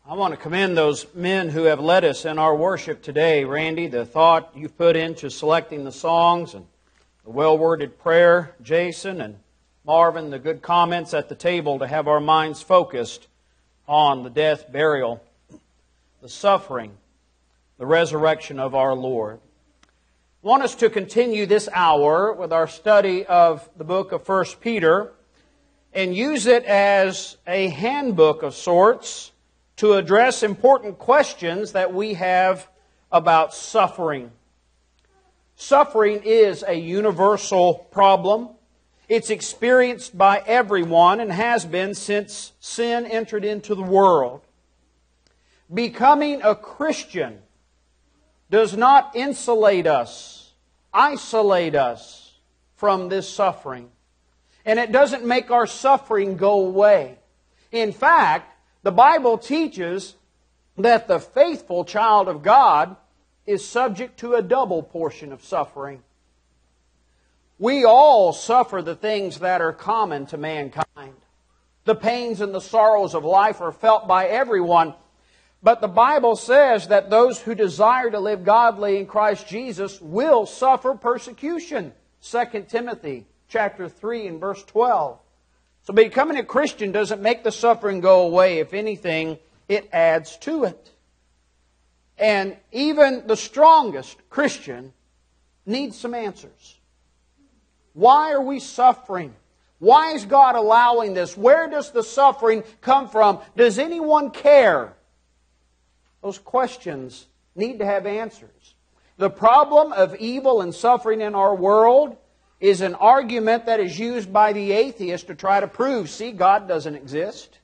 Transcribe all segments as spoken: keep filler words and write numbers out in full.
I want to commend those men who have led us in our worship today. Randy, the thought you've put into selecting the songs and the well-worded prayer. Jason and Marvin, the good comments at the table to have our minds focused on the death, burial, the suffering, the resurrection of our Lord. I want us to continue this hour with our study of the book of First Peter and use it as a handbook of sorts to address important questions that we have about suffering. Suffering is a universal problem. It's experienced by everyone and has been since sin entered into the world. Becoming a Christian does not insulate us, isolate us from this suffering. And it doesn't make our suffering go away. In fact, the Bible teaches that the faithful child of God is subject to a double portion of suffering. We all suffer the things that are common to mankind. The pains and the sorrows of life are felt by everyone. But the Bible says that those who desire to live godly in Christ Jesus will suffer persecution. Second Timothy chapter three and verse twelve. So becoming a Christian doesn't make the suffering go away. If anything, it adds to it. And even the strongest Christian needs some answers. Why are we suffering? Why is God allowing this? Where does the suffering come from? Does anyone care? Those questions need to have answers. The problem of evil and suffering in our world is an argument that is used by the atheist to try to prove, see, God doesn't exist.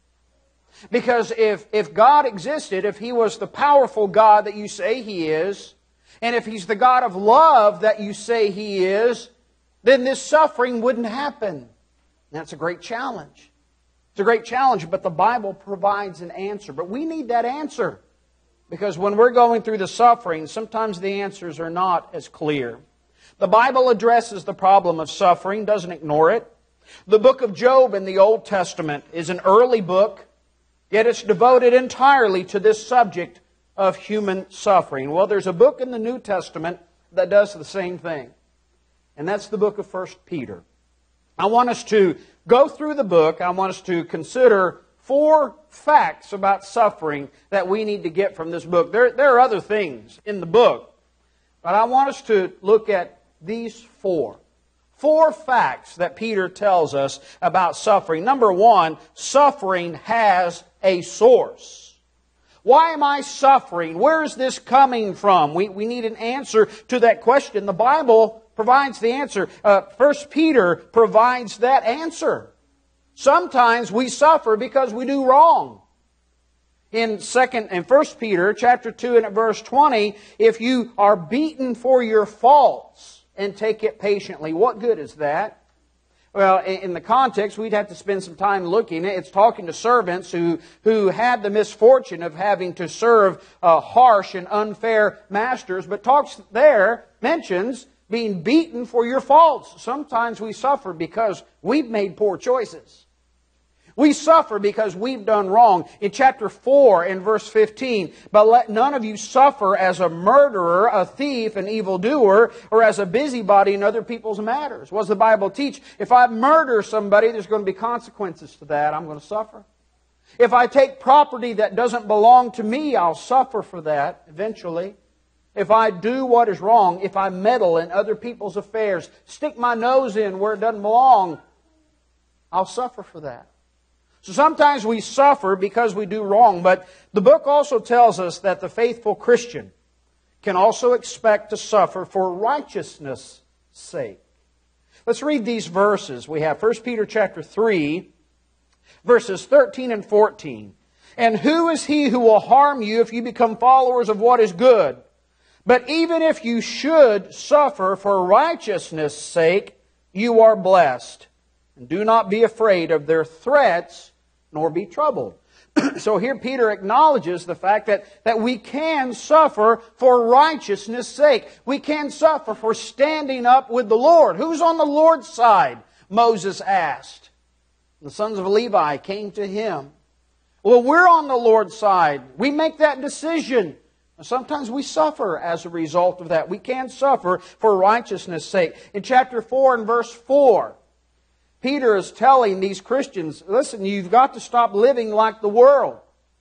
Because if, if God existed, if He was the powerful God that you say He is, and if He's the God of love that you say He is, then this suffering wouldn't happen. And that's a great challenge. It's a great challenge, but the Bible provides an answer. But we need that answer. Because when we're going through the suffering, sometimes the answers are not as clear. The Bible addresses the problem of suffering, doesn't ignore it. The book of Job in the Old Testament is an early book, yet it's devoted entirely to this subject of human suffering. Well, there's a book in the New Testament that does the same thing, and that's the book of First Peter. I want us to go through the book. I want us to consider four facts about suffering that we need to get from this book. There, there are other things in the book, but I want us to look at these four. Four facts that Peter tells us about suffering. Number one, suffering has a source. Why am I suffering? Where is this coming from? We, we need an answer to that question. The Bible provides the answer. Uh, First Peter provides that answer. Sometimes we suffer because we do wrong. In second and First Peter chapter two and at verse twenty, if you are beaten for your faults and take it patiently, what good is that? Well, in the context, we'd have to spend some time looking. It's talking to servants who, who had the misfortune of having to serve uh, harsh and unfair masters, but talks there, mentions being beaten for your faults. Sometimes we suffer because we've made poor choices. We suffer because we've done wrong. In chapter four and verse fifteen, but let none of you suffer as a murderer, a thief, an evildoer, or as a busybody in other people's matters. What does the Bible teach? If I murder somebody, there's going to be consequences to that. I'm going to suffer. If I take property that doesn't belong to me, I'll suffer for that eventually. If I do what is wrong, if I meddle in other people's affairs, stick my nose in where it doesn't belong, I'll suffer for that. So sometimes we suffer because we do wrong, but the book also tells us that the faithful Christian can also expect to suffer for righteousness' sake. Let's read these verses. We have First Peter chapter three, verses thirteen and fourteen. And who is he who will harm you if you become followers of what is good? But even if you should suffer for righteousness' sake, you are blessed. And do not be afraid of their threats, nor be troubled. So here Peter acknowledges the fact that, that we can suffer for righteousness' sake. We can suffer for standing up with the Lord. Who's on the Lord's side? Moses asked. The sons of Levi came to him. Well, we're on the Lord's side. We make that decision. And sometimes we suffer as a result of that. We can suffer for righteousness' sake. In chapter four and verse four, Peter is telling these Christians, listen, you've got to stop living like the world.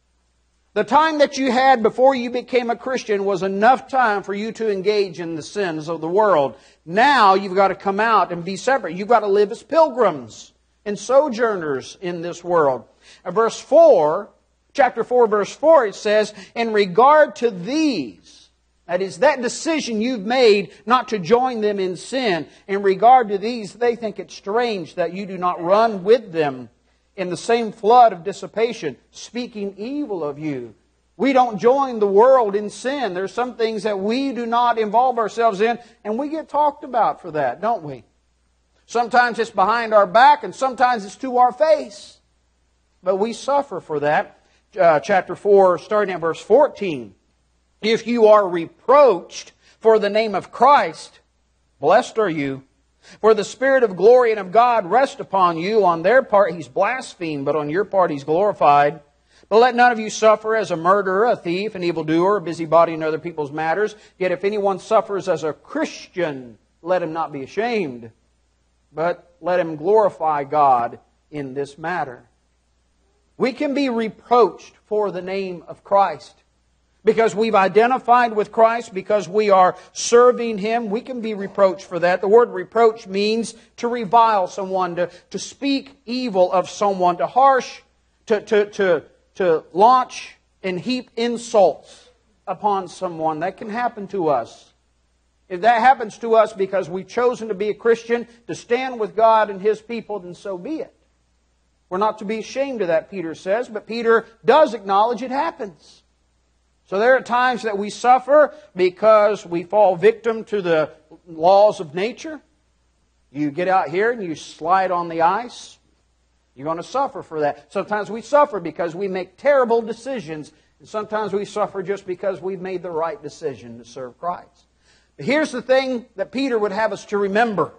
The time that you had before you became a Christian was enough time for you to engage in the sins of the world. Now you've got to come out and be separate. You've got to live as pilgrims and sojourners in this world. And verse four, chapter four, verse four, it says, in regard to these, that is, that decision you've made not to join them in sin, in regard to these, they think it strange that you do not run with them in the same flood of dissipation, speaking evil of you. We don't join the world in sin. There's some things that we do not involve ourselves in, and we get talked about for that, don't we? Sometimes it's behind our back, and sometimes it's to our face. But we suffer for that. Uh, chapter four, starting at verse fourteen. If you are reproached for the name of Christ, blessed are you. For the Spirit of glory and of God rest upon you. On their part He's blasphemed, but on your part He's glorified. But let none of you suffer as a murderer, a thief, an evildoer, a busybody in other people's matters. Yet if anyone suffers as a Christian, let him not be ashamed, but let him glorify God in this matter. We can be reproached for the name of Christ. Because we've identified with Christ, because we are serving Him, we can be reproached for that. The word reproach means to revile someone, to, to speak evil of someone, to harsh, to, to, to, to launch and heap insults upon someone. That can happen to us. If that happens to us because we've chosen to be a Christian, to stand with God and His people, then so be it. We're not to be ashamed of that, Peter says, but Peter does acknowledge it happens. So there are times that we suffer because we fall victim to the laws of nature. You get out here and you slide on the ice. You're going to suffer for that. Sometimes we suffer because we make terrible decisions. And sometimes we suffer just because we've made the right decision to serve Christ. But here's the thing that Peter would have us to remember.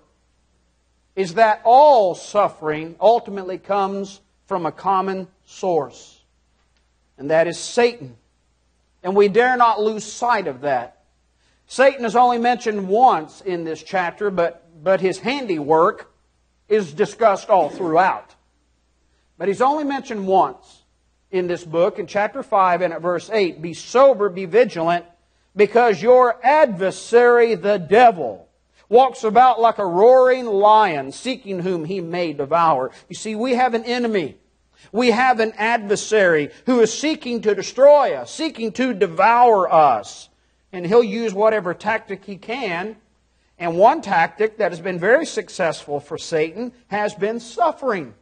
Is that all suffering ultimately comes from a common source. And that is Satan. And we dare not lose sight of that. Satan is only mentioned once in this chapter, but, but his handiwork is discussed all throughout. But he's only mentioned once in this book, in chapter five and at verse eight. Be sober, be vigilant, because your adversary, the devil, walks about like a roaring lion, seeking whom he may devour. You see, we have an enemy. We have an adversary who is seeking to destroy us, seeking to devour us. And he'll use whatever tactic he can. And one tactic that has been very successful for Satan has been suffering.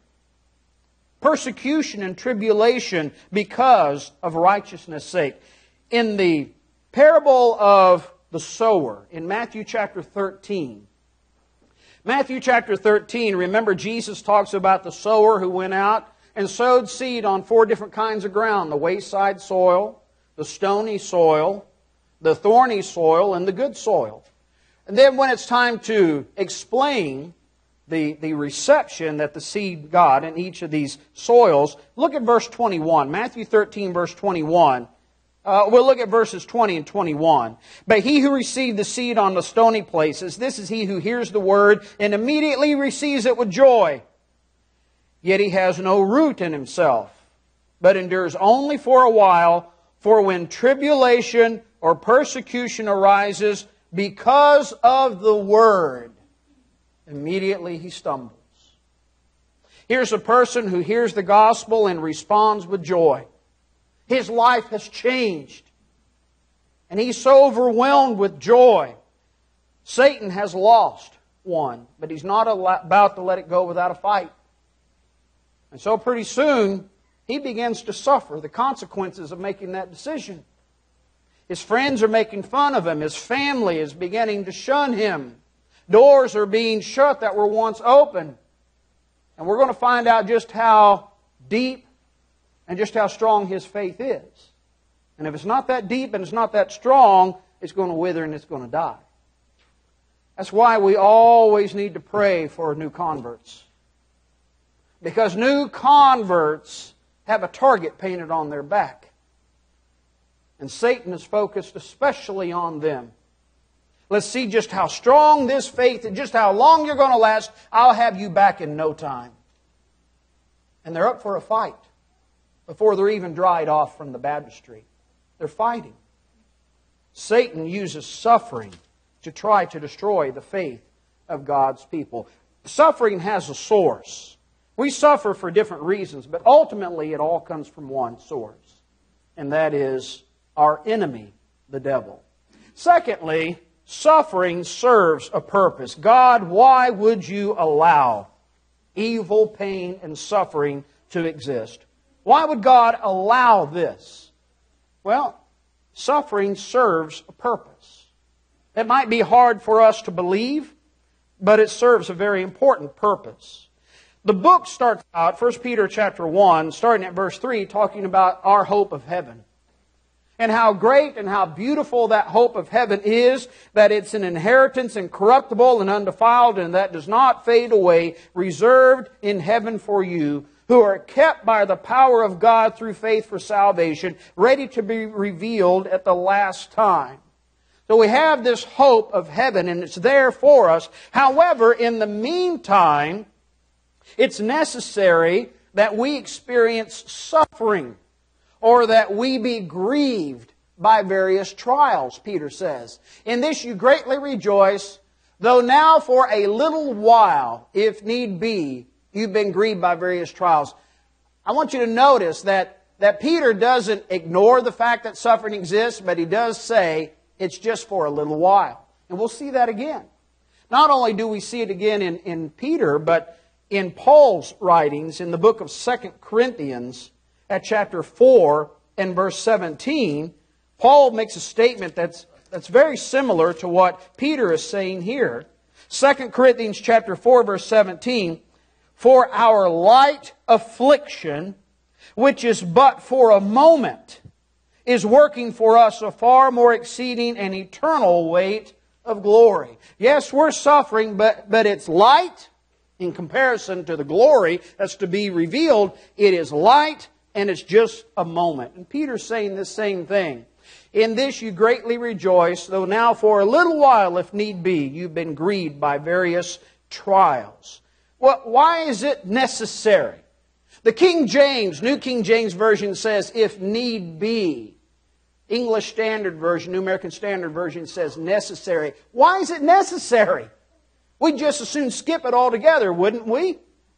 Persecution and tribulation because of righteousness' sake. In the parable of the sower, in Matthew chapter thirteen, Matthew chapter thirteen, remember Jesus talks about the sower who went out and sowed seed on four different kinds of ground. The wayside soil, the stony soil, the thorny soil, and the good soil. And then when it's time to explain the, the reception that the seed got in each of these soils, look at verse twenty-one. Matthew thirteen, verse twenty-one. Uh, we'll look at verses twenty and twenty-one. But he who received the seed on the stony places, this is he who hears the word and immediately receives it with joy. Yet he has no root in himself, but endures only for a while. For when tribulation or persecution arises because of the word, immediately he stumbles. Here's a person who hears the gospel and responds with joy. His life has changed. And he's so overwhelmed with joy. Satan has lost one, but he's not about to let it go without a fight. And so pretty soon, he begins to suffer the consequences of making that decision. His friends are making fun of him. His family is beginning to shun him. Doors are being shut that were once open. And we're going to find out just how deep and just how strong his faith is. And if it's not that deep and it's not that strong, it's going to wither and it's going to die. That's why we always need to pray for new converts. Because new converts have a target painted on their back. And Satan is focused especially on them. Let's see just how strong this faith and just how long you're going to last. I'll have you back in no time. And they're up for a fight before they're even dried off from the baptistry. They're fighting. Satan uses suffering to try to destroy the faith of God's people. Suffering has a source. We suffer for different reasons, but ultimately it all comes from one source. And that is our enemy, the devil. Secondly, suffering serves a purpose. God, why would you allow evil, pain, and suffering to exist? Why would God allow this? Well, suffering serves a purpose. It might be hard for us to believe, but it serves a very important purpose. The book starts out, First Peter chapter one, starting at verse three, talking about our hope of heaven. And how great and how beautiful that hope of heaven is, that it's an inheritance incorruptible and undefiled, and that does not fade away, reserved in heaven for you, who are kept by the power of God through faith for salvation, ready to be revealed at the last time. So we have this hope of heaven, and it's there for us. However, in the meantime, it's necessary that we experience suffering, or that we be grieved by various trials, Peter says. In this you greatly rejoice, though now for a little while, if need be, you've been grieved by various trials. I want you to notice that, that Peter doesn't ignore the fact that suffering exists, but he does say it's just for a little while. And we'll see that again. Not only do we see it again in, in Peter, but in Paul's writings in the book of Second Corinthians at chapter four and verse seventeen, Paul makes a statement that's, that's very similar to what Peter is saying here. Second Corinthians chapter four verse seventeen, for our light affliction, which is but for a moment, is working for us a far more exceeding and eternal weight of glory. Yes, we're suffering, but, but it's light in comparison to the glory that's to be revealed. It is light, and it's just a moment. And Peter's saying the same thing. In this you greatly rejoice, though now for a little while, if need be, you've been grieved by various trials. Well, why is it necessary? The King James, New King James Version says, if need be. English Standard Version, New American Standard Version says necessary. Why is it necessary? We'd just as soon skip it altogether, wouldn't we?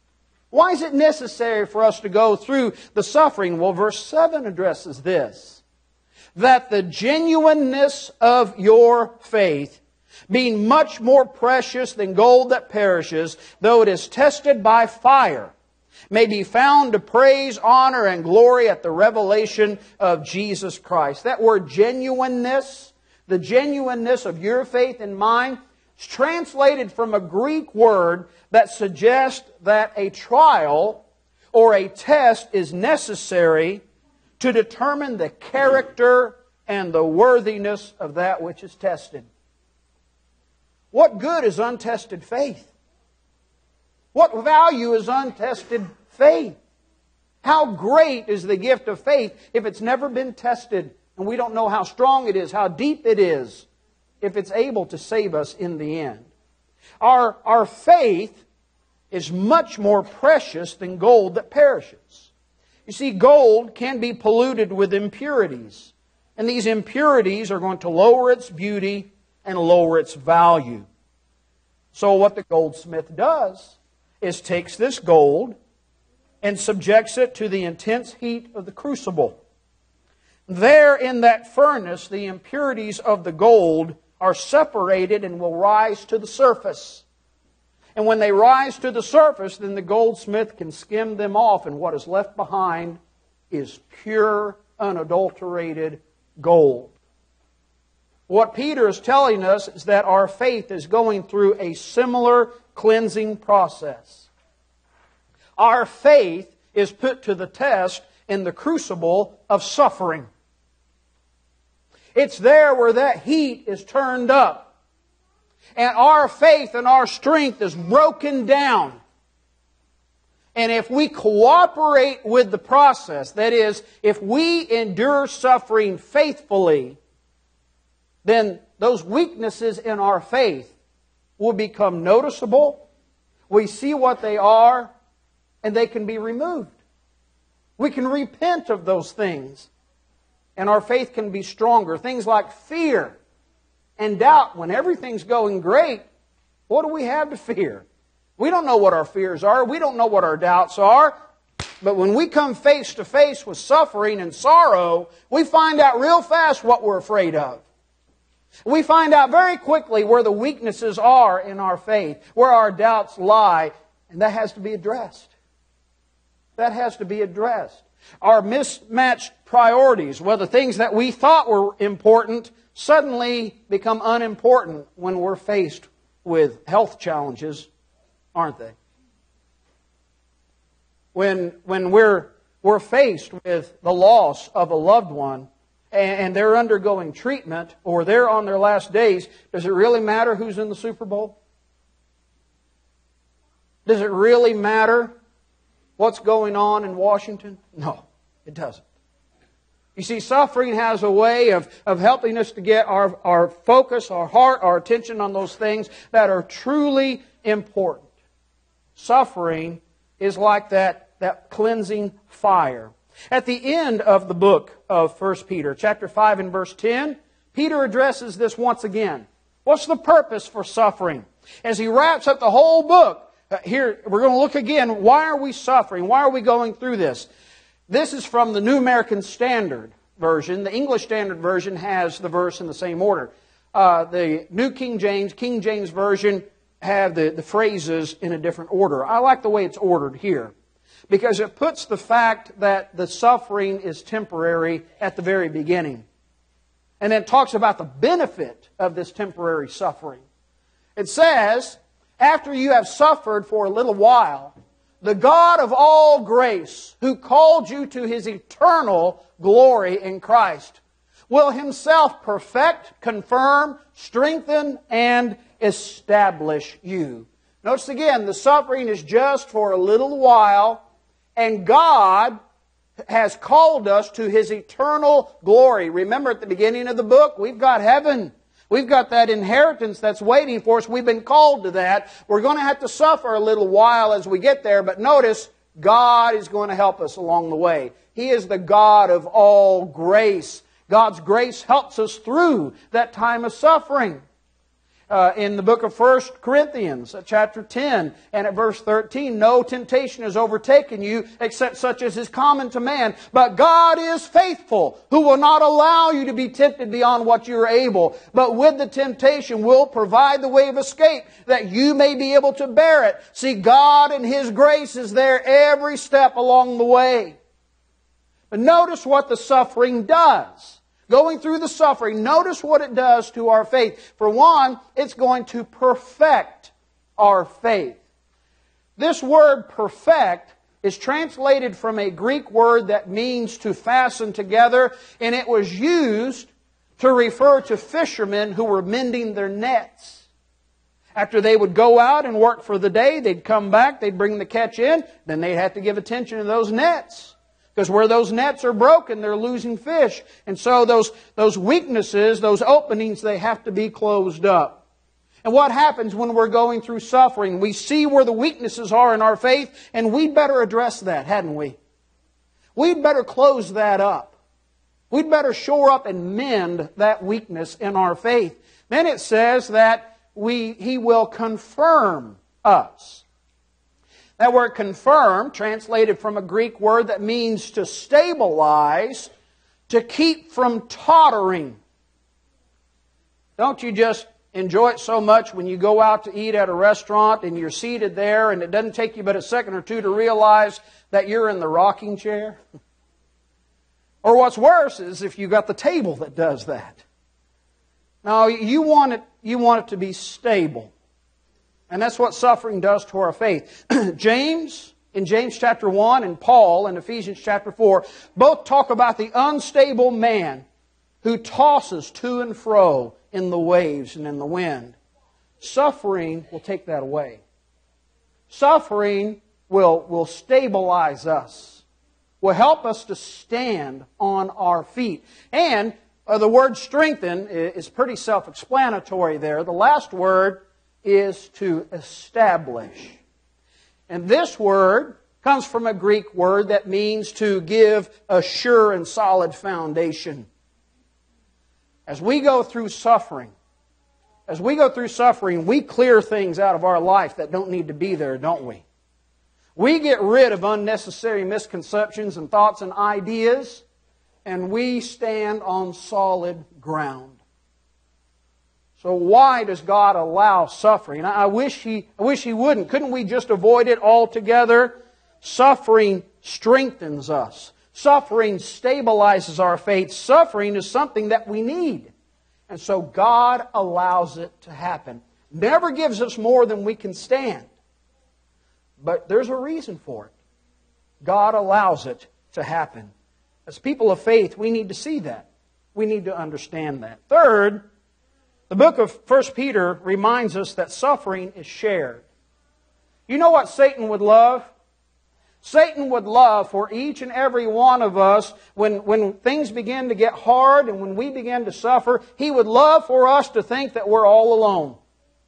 Why is it necessary for us to go through the suffering? Well, verse seven addresses this. That the genuineness of your faith, being much more precious than gold that perishes, though it is tested by fire, may be found to praise, honor, and glory at the revelation of Jesus Christ. That word genuineness, the genuineness of your faith and mine, is translated from a Greek word that suggests that a trial or a test is necessary to determine the character and the worthiness of that which is tested. What good is untested faith? What value is untested faith? How great is the gift of faith if it's never been tested and we don't know how strong it is, how deep it is, if it's able to save us in the end? Our, our faith is much more precious than gold that perishes. You see, gold can be polluted with impurities, and these impurities are going to lower its beauty and lower its value. So what the goldsmith does is takes this gold and subjects it to the intense heat of the crucible. There in that furnace, the impurities of the gold are separated and will rise to the surface. And when they rise to the surface, then the goldsmith can skim them off, and what is left behind is pure, unadulterated gold. What Peter is telling us is that our faith is going through a similar cleansing process. Our faith is put to the test in the crucible of suffering. It's there where that heat is turned up, and our faith and our strength is broken down. And if we cooperate with the process, that is, if we endure suffering faithfully, then those weaknesses in our faith will become noticeable. We see what they are, and they can be removed. We can repent of those things, and our faith can be stronger. Things like fear and doubt. When everything's going great, what do we have to fear? We don't know what our fears are. We don't know what our doubts are. But when we come face to face with suffering and sorrow, we find out real fast what we're afraid of. We find out very quickly where the weaknesses are in our faith, where our doubts lie, and that has to be addressed. That has to be addressed. Our mismatched priorities, whether things that we thought were important, suddenly become unimportant when we're faced with health challenges, aren't they? When, when we're, we're faced with the loss of a loved one, and they're undergoing treatment, or they're on their last days, does it really matter who's in the Super Bowl? Does it really matter what's going on in Washington? No, it doesn't. You see, suffering has a way of, of helping us to get our, our focus, our heart, our attention on those things that are truly important. Suffering is like that, that cleansing fire. At the end of the book of First Peter, chapter five and verse ten, Peter addresses this once again. What's the purpose for suffering? As he wraps up the whole book, uh, here we're going to look again, why are we suffering? Why are we going through this? This is from the New American Standard Version. The English Standard Version has the verse in the same order. Uh, the New King James, King James Version, have the, the phrases in a different order. I like the way it's ordered here, because it puts the fact that the suffering is temporary at the very beginning. And then it talks about the benefit of this temporary suffering. It says, after you have suffered for a little while, the God of all grace, who called you to His eternal glory in Christ, will Himself perfect, confirm, strengthen, and establish you. Notice again, the suffering is just for a little while, and God has called us to His eternal glory. Remember at the beginning of the book, we've got heaven. We've got that inheritance that's waiting for us. We've been called to that. We're going to have to suffer a little while as we get there, but notice, God is going to help us along the way. He is the God of all grace. God's grace helps us through that time of suffering. Uh, in the book of First Corinthians, at chapter ten, and at verse thirteen, no temptation has overtaken you except such as is common to man. But God is faithful, who will not allow you to be tempted beyond what you are able, but with the temptation will provide the way of escape, that you may be able to bear it. See, God and His grace is there every step along the way. But notice what the suffering does. Going through the suffering, notice what it does to our faith. For one, it's going to perfect our faith. This word perfect is translated from a Greek word that means to fasten together, and it was used to refer to fishermen who were mending their nets. After they would go out and work for the day, they'd come back, they'd bring the catch in, then they'd have to give attention to those nets. Because where those nets are broken, they're losing fish. And so those, those weaknesses, those openings, they have to be closed up. And what happens when we're going through suffering? We see where the weaknesses are in our faith, and we'd better address that, hadn't we? We'd better close that up. We'd better shore up and mend that weakness in our faith. Then it says that we, He will confirm us. That word confirm, translated from a Greek word that means to stabilize, to keep from tottering. Don't you just enjoy it so much when you go out to eat at a restaurant and you're seated there and it doesn't take you but a second or two to realize that you're in the rocking chair? Or what's worse is if you've got the table that does that. Now, you want it, you want it to be stable. And that's what suffering does to our faith. James, in James chapter one, and Paul in Ephesians chapter four, both talk about the unstable man who tosses to and fro in the waves and in the wind. Suffering will take that away. Suffering will, will stabilize us, will help us to stand on our feet. And uh, the word strengthen is pretty self-explanatory there. The last word is to establish. And this word comes from a Greek word that means to give a sure and solid foundation. As we go through suffering, as we go through suffering, we clear things out of our life that don't need to be there, don't we? We get rid of unnecessary misconceptions and thoughts and ideas, and we stand on solid ground. So why does God allow suffering? I wish He, I wish He wouldn't. Couldn't we just avoid it altogether? Suffering strengthens us. Suffering stabilizes our faith. Suffering is something that we need. And so God allows it to happen. Never gives us more than we can stand. But there's a reason for it. God allows it to happen. As people of faith, we need to see that. We need to understand that. Third, the book of First Peter reminds us that suffering is shared. You know what Satan would love? Satan would love for each and every one of us, when, when things begin to get hard and when we begin to suffer, he would love for us to think that we're all alone.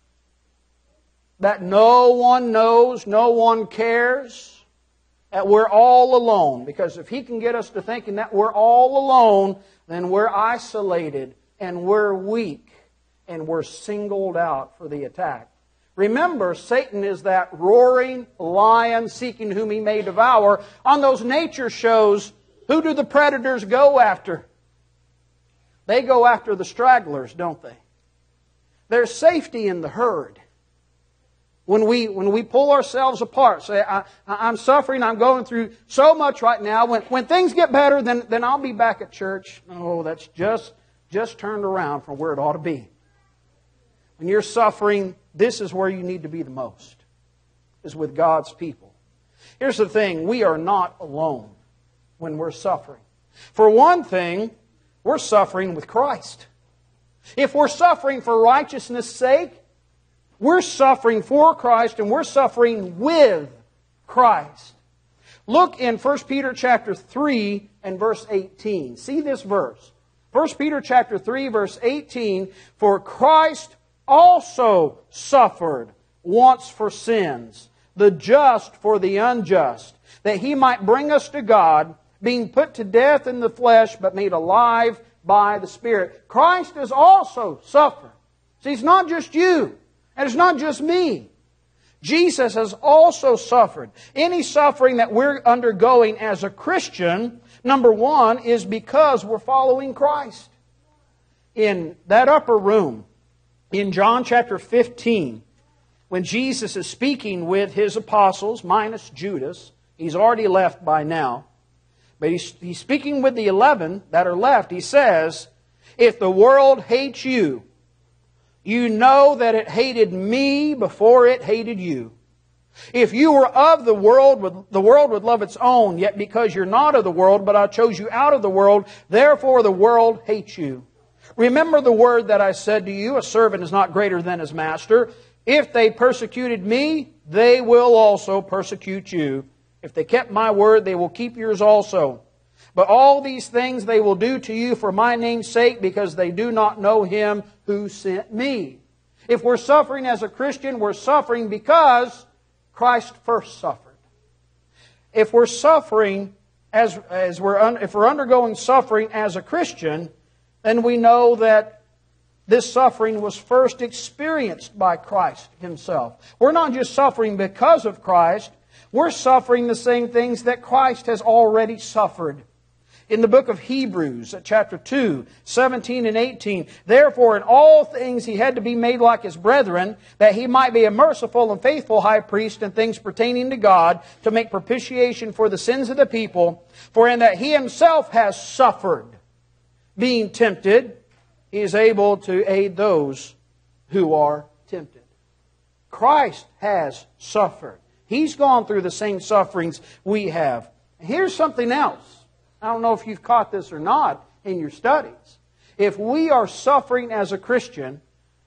That no one knows, no one cares, that we're all alone. Because if he can get us to thinking that we're all alone, then we're isolated and we're weak and we're singled out for the attack. Remember, Satan is that roaring lion seeking whom he may devour. On those nature shows, who do the predators go after? They go after the stragglers, don't they? There's safety in the herd. When we, when we pull ourselves apart, say, I, I'm suffering, I'm going through so much right now. When, when things get better, then, then I'll be back at church. No, that's just, just turned around from where it ought to be. When you're suffering, this is where you need to be the most, is with God's people. Here's the thing, we are not alone when we're suffering. For one thing, we're suffering with Christ. If we're suffering for righteousness' sake, we're suffering for Christ and we're suffering with Christ. Look in First Peter chapter three and verse eighteen. See this verse. First Peter chapter three, verse eighteen, for Christ also suffered once for sins, the just for the unjust, that He might bring us to God, being put to death in the flesh, but made alive by the Spirit. Christ has also suffered. See, it's not just you, and it's not just me. Jesus has also suffered. Any suffering that we're undergoing as a Christian, number one, is because we're following Christ. In that upper room, in John chapter fifteen, when Jesus is speaking with His apostles, minus Judas, he's already left by now, but he's, he's speaking with the eleven that are left. He says, if the world hates you, you know that it hated me before it hated you. If you were of the world, the world would love its own, yet because you're not of the world, but I chose you out of the world, therefore the world hates you. Remember the word that I said to you, a servant is not greater than his master. If they persecuted me, they will also persecute you. If they kept my word, they will keep yours also. But all these things they will do to you for my name's sake, because they do not know Him who sent me. If we're suffering as a Christian, we're suffering because Christ first suffered. If we're suffering as, as we're un, if we're undergoing suffering as a Christian, then we know that this suffering was first experienced by Christ Himself. We're not just suffering because of Christ, we're suffering the same things that Christ has already suffered. In the book of Hebrews, at chapter two, seventeen and eighteen, therefore in all things He had to be made like His brethren, that He might be a merciful and faithful high priest in things pertaining to God, to make propitiation for the sins of the people. For in that He Himself has suffered, being tempted, He is able to aid those who are tempted. Christ has suffered. He's gone through the same sufferings we have. Here's something else. I don't know if you've caught this or not in your studies. If we are suffering as a Christian,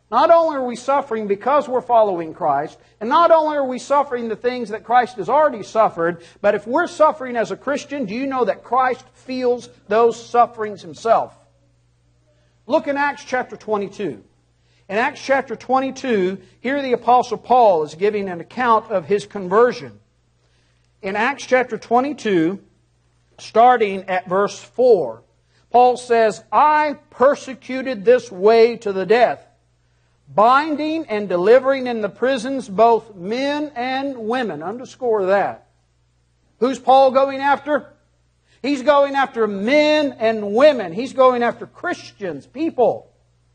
Not only are we suffering because we're following Christ, and not only are we suffering the things that Christ has already suffered, but if we're suffering as a Christian, do you know that Christ feels those sufferings Himself? Look in Acts chapter twenty-two. In Acts chapter twenty-two, here the Apostle Paul is giving an account of his conversion. In Acts chapter twenty-two, starting at verse four, Paul says, I persecuted this way to the death, binding and delivering in the prisons both men and women. Underscore that. Who's Paul going after? He's going after men and women. He's going after Christians, people.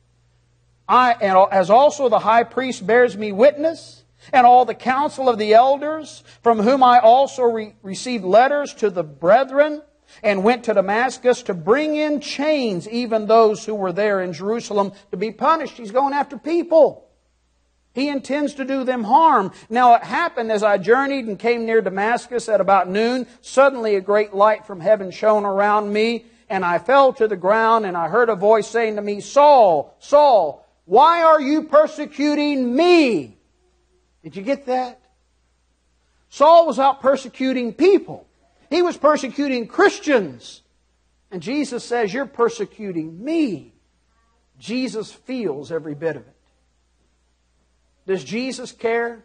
I, and as also the high priest bears me witness, and all the council of the elders, from whom I also re- received letters to the brethren, and went to Damascus to bring in chains even those who were there in Jerusalem to be punished. He's going after people. He intends to do them harm. Now it happened as I journeyed and came near Damascus at about noon, suddenly a great light from heaven shone around me, and I fell to the ground, and I heard a voice saying to me, Saul, Saul, why are you persecuting me? Did you get that? Saul was out persecuting people. He was persecuting Christians. And Jesus says, you're persecuting me. Jesus feels every bit of it. Does Jesus care?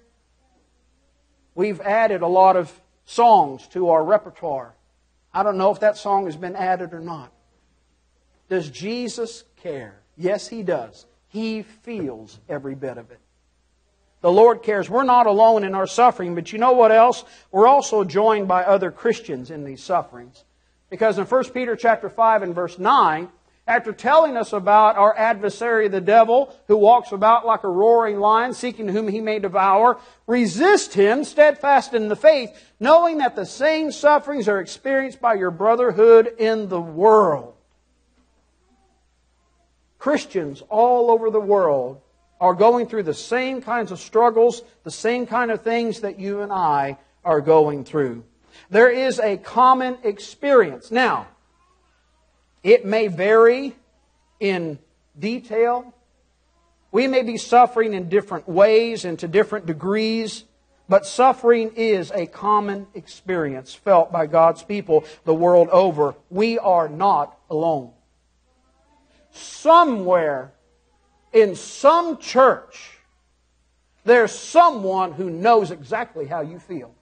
We've added a lot of songs to our repertoire. I don't know if that song has been added or not. Does Jesus care? Yes, He does. He feels every bit of it. The Lord cares. We're not alone in our suffering, but you know what else? We're also joined by other Christians in these sufferings. Because in First Peter chapter five and verse nine, after telling us about our adversary the devil, who walks about like a roaring lion, seeking whom he may devour, resist him, steadfast in the faith, knowing that the same sufferings are experienced by your brotherhood in the world. Christians all over the world are going through the same kinds of struggles, the same kind of things that you and I are going through. There is a common experience. Now, it may vary in detail. We may be suffering in different ways and to different degrees, but suffering is a common experience felt by God's people the world over. We are not alone. Somewhere in some church, there's someone who knows exactly how you feel.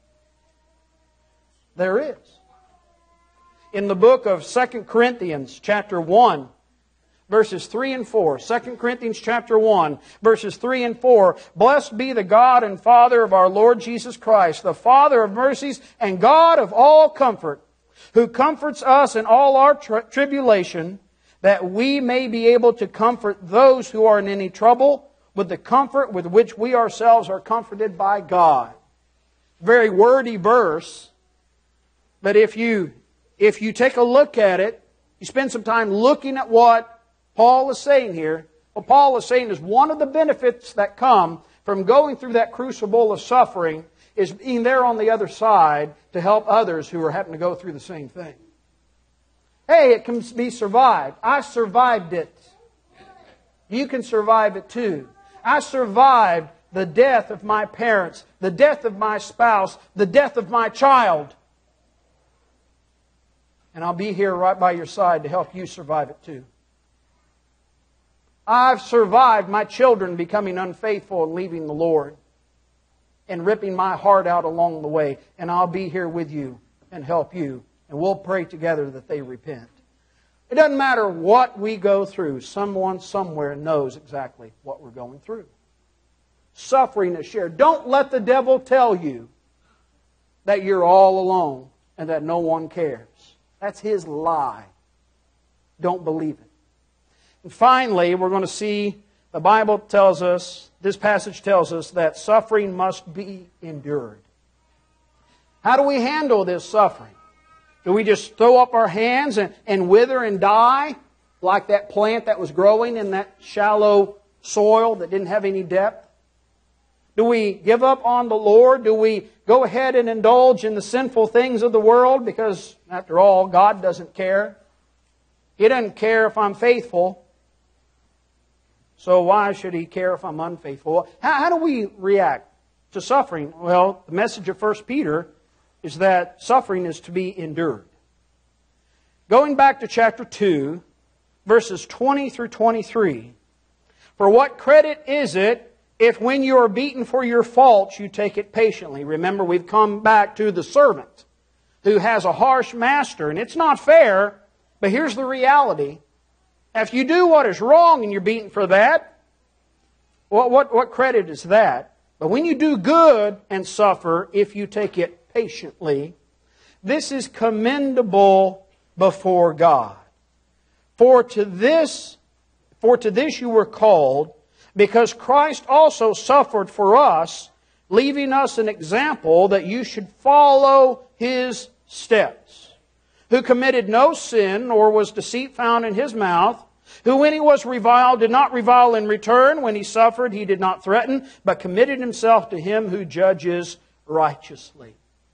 There is. In the book of Second Corinthians chapter one, verses three and four. Second Corinthians chapter one, verses three and four. Blessed be the God and Father of our Lord Jesus Christ, the Father of mercies and God of all comfort, who comforts us in all our tri- tribulation, that we may be able to comfort those who are in any trouble with the comfort with which we ourselves are comforted by God. Very wordy verse, but if you, if you take a look at it, you spend some time looking at what Paul is saying here, what Paul is saying is one of the benefits that come from going through that crucible of suffering is being there on the other side to help others who are having to go through the same thing. Hey, it can be survived. I survived it. You can survive it too. I survived the death of my parents, the death of my spouse, the death of my child. And I'll be here right by your side to help you survive it too. I've survived my children becoming unfaithful and leaving the Lord and ripping my heart out along the way. And I'll be here with you and help you. And we'll pray together that they repent. It doesn't matter what we go through. Someone somewhere knows exactly what we're going through. Suffering is shared. Don't let the devil tell you that you're all alone and that no one cares. That's his lie. Don't believe it. And finally, we're going to see the Bible tells us, this passage tells us that suffering must be endured. How do we handle this suffering? Do we just throw up our hands and, and wither and die like that plant that was growing in that shallow soil that didn't have any depth? Do we give up on the Lord? Do we go ahead and indulge in the sinful things of the world? Because, after all, God doesn't care. He doesn't care if I'm faithful. so why should He care if I'm unfaithful? How, how do we react to suffering? Well, the message of First Peter is that suffering is to be endured. Going back to chapter two, verses twenty through twenty-three, for what credit is it if when you are beaten for your faults you take it patiently? Remember, we've come back to the servant who has a harsh master, and it's not fair, but here's the reality. If you do what is wrong and you're beaten for that, what, what, what credit is that? But when you do good and suffer, if you take it patiently, this is commendable before God. For to this, for to this you were called, because Christ also suffered for us, leaving us an example that you should follow His steps, who committed no sin, nor was deceit found in His mouth, who when He was reviled did not revile in return, when He suffered He did not threaten, but committed Himself to Him who judges righteously.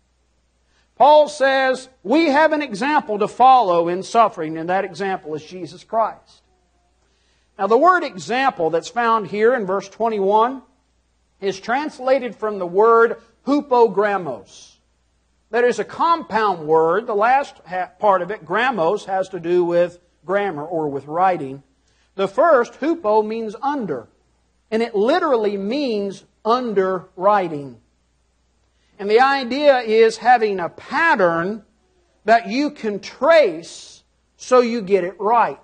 Paul says we have an example to follow in suffering, and that example is Jesus Christ. Now the word example that's found here in verse twenty-one is translated from the word hupogrammos. That is a compound word. The last part of it, grammos, has to do with grammar or with writing. The first, hupo, means under. And it literally means under writing. And the idea is having a pattern that you can trace so you get it right.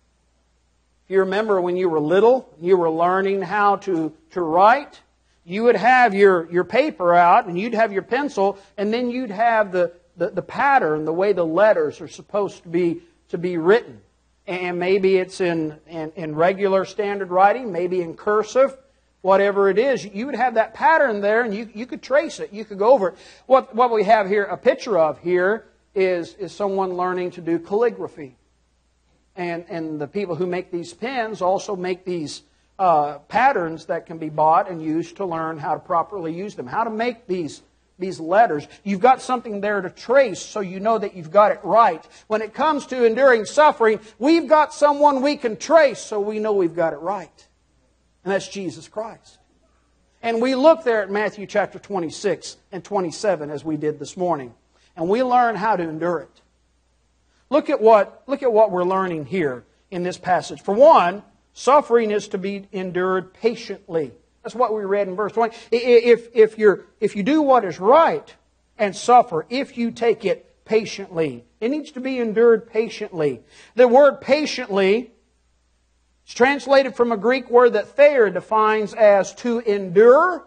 If you remember when you were little, you were learning how to, to write, you would have your, your paper out and you'd have your pencil, and then you'd have the, the, the pattern, the way the letters are supposed to be, to be written. And maybe it's in, in, in regular standard writing, maybe in cursive. Whatever it is, you would have that pattern there and you, you could trace it. You could go over it. What, what we have here, a picture of here, is, is someone learning to do calligraphy. And, and the people who make these pens also make these uh, patterns that can be bought and used to learn how to properly use them. How to make these, these letters. You've got something there to trace so you know that you've got it right. When it comes to enduring suffering, we've got someone we can trace so we know we've got it right. And that's Jesus Christ. And we look there at Matthew chapter twenty-six and twenty-seven as we did this morning. And we learn how to endure it. Look at what, look at what we're learning here in this passage. For one, suffering is to be endured patiently. That's what we read in verse twenty. If, if, you're, if you do what is right and suffer, if you take it patiently, it needs to be endured patiently. The word patiently, it's translated from a Greek word that Thayer defines as to endure,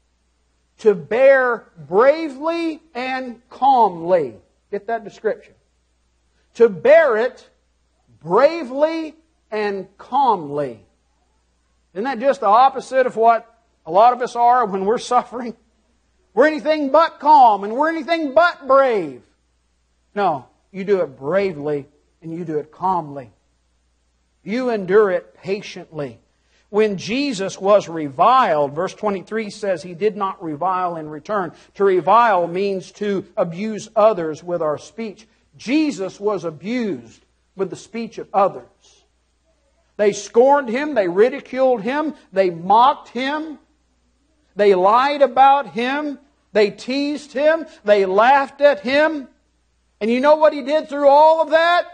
to bear bravely and calmly. Get that description. To bear it bravely and calmly. Isn't that just the opposite of what a lot of us are when we're suffering? We're anything but calm and we're anything but brave. No, you do it bravely and you do it calmly. You endure it patiently. When Jesus was reviled, verse twenty-three says He did not revile in return. To revile means to abuse others with our speech. Jesus was abused with the speech of others. They scorned Him, they ridiculed Him, they mocked Him, they lied about Him, they teased Him, they laughed at Him. And you know what He did through all of that?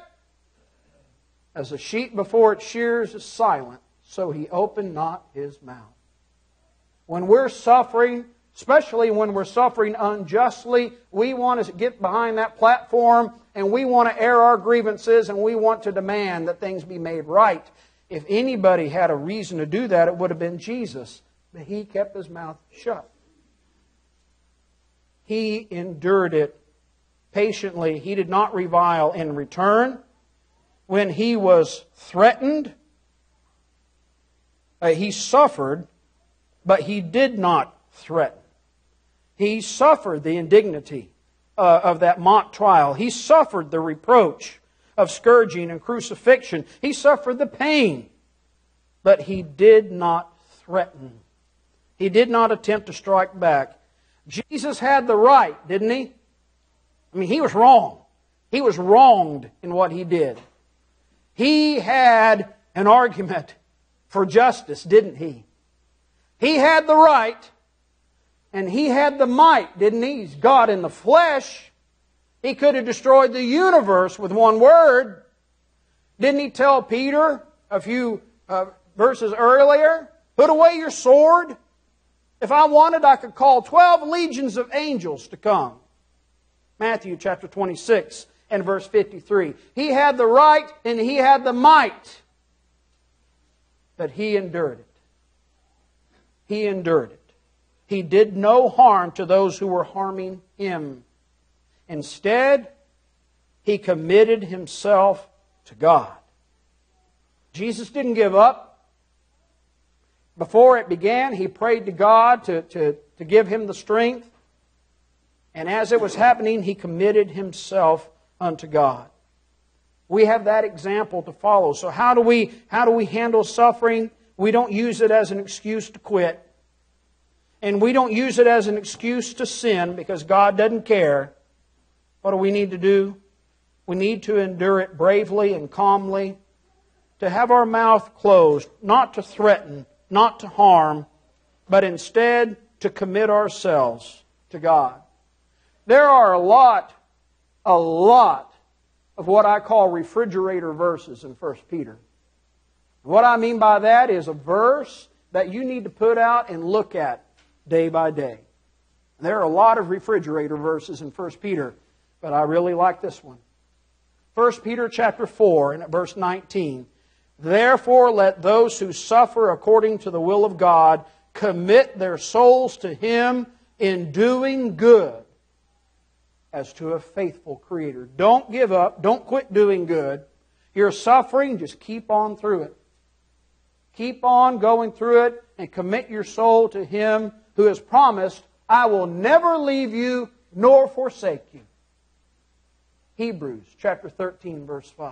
As a sheep before its shears is silent, so He opened not His mouth. When we're suffering, especially when we're suffering unjustly, we want to get behind that platform and we want to air our grievances and we want to demand that things be made right. If anybody had a reason to do that, it would have been Jesus. But He kept His mouth shut. He endured it patiently. He did not revile in return. When He was threatened, uh, He suffered, but He did not threaten. He suffered the indignity uh, of that mock trial. He suffered the reproach of scourging and crucifixion. He suffered the pain, but He did not threaten. He did not attempt to strike back. Jesus had the right, didn't He? I mean, He was wrong. He was wronged in what He did. He had an argument for justice, didn't He? He had the right and He had the might, didn't He? He's God in the flesh. He could have destroyed the universe with one word. Didn't He tell Peter a few uh, verses earlier, put away your sword? If I wanted, I could call twelve legions of angels to come. Matthew chapter twenty-six and verse fifty-three. He had the right and He had the might, but He endured it. He endured it. He did no harm to those who were harming Him. Instead, He committed Himself to God. Jesus didn't give up. Before it began, He prayed to God to, to, to give Him the strength. And as it was happening, He committed Himself unto God. We have that example to follow. So how do we, how do we handle suffering? We don't use it as an excuse to quit. And we don't use it as an excuse to sin because God doesn't care. What do we need to do? We need to endure it bravely and calmly. To have our mouth closed, not to threaten, not to harm, but instead to commit ourselves to God. There are a lot, a lot of what I call refrigerator verses in First Peter. What I mean by that is a verse that you need to put out and look at day by day. There are a lot of refrigerator verses in First Peter, but I really like this one. First Peter chapter four and at verse nineteen. Therefore let those who suffer according to the will of God commit their souls to Him in doing good as to a faithful Creator. Don't give up. Don't quit doing good. You're suffering, just keep on through it. Keep on going through it and commit your soul to Him who has promised, I will never leave you nor forsake you. Hebrews chapter thirteen verse five.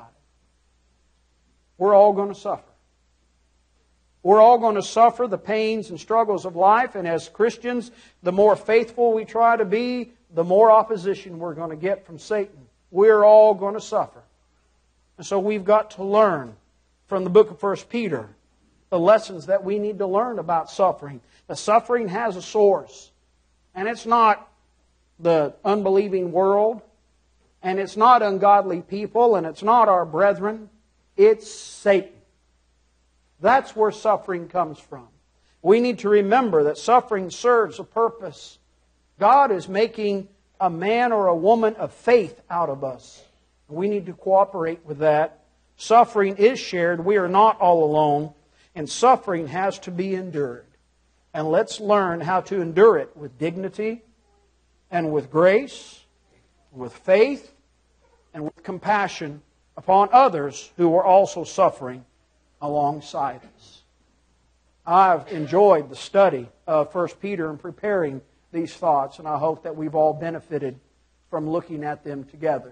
We're all going to suffer. We're all going to suffer the pains and struggles of life, and as Christians, the more faithful we try to be, the more opposition we're going to get from Satan. We're all going to suffer. And so we've got to learn from the book of First Peter the lessons that we need to learn about suffering. The suffering has a source, and it's not the unbelieving world, and it's not ungodly people, and it's not our brethren. It's Satan. That's where suffering comes from. We need to remember that suffering serves a purpose. God is making a man or a woman of faith out of us. We need to cooperate with that. Suffering is shared. We are not all alone. And suffering has to be endured. And let's learn how to endure it with dignity and with grace, with faith, and with compassion upon others who are also suffering alongside us. I've enjoyed the study of First Peter and preparing these thoughts, and I hope that we've all benefited from looking at them together.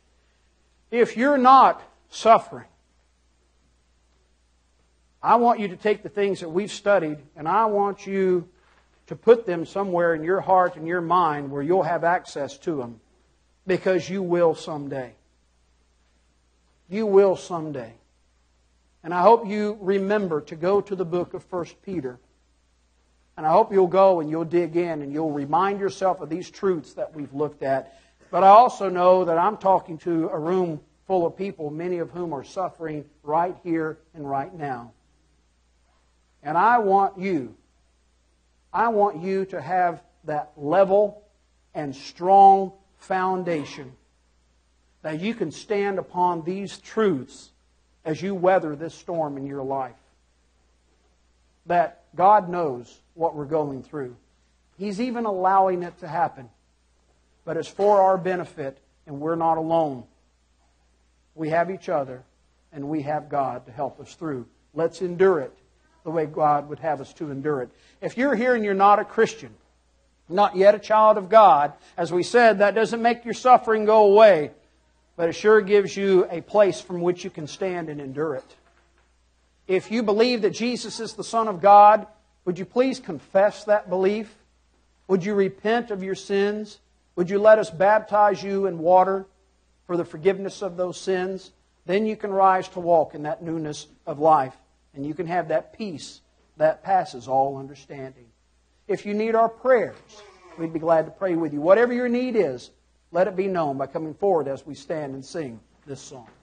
If you're not suffering, I want you to take the things that we've studied, and I want you to put them somewhere in your heart and your mind where you'll have access to them, because you will someday. You will someday. And I hope you remember to go to the book of First Peter. And I hope you'll go and you'll dig in and you'll remind yourself of these truths that we've looked at. But I also know that I'm talking to a room full of people, many of whom are suffering right here and right now. And I want you, I want you to have that level and strong foundation that you can stand upon these truths as you weather this storm in your life. That God knows what we're going through. He's even allowing it to happen. But it's for our benefit, and we're not alone. We have each other, and we have God to help us through. Let's endure it the way God would have us to endure it. If you're here and you're not a Christian, not yet a child of God, as we said, that doesn't make your suffering go away. But it sure gives you a place from which you can stand and endure it. If you believe that Jesus is the Son of God, would you please confess that belief? Would you repent of your sins? Would you let us baptize you in water for the forgiveness of those sins? Then you can rise to walk in that newness of life. And you can have that peace that passes all understanding. If you need our prayers, we'd be glad to pray with you. Whatever your need is, let it be known by coming forward as we stand and sing this song.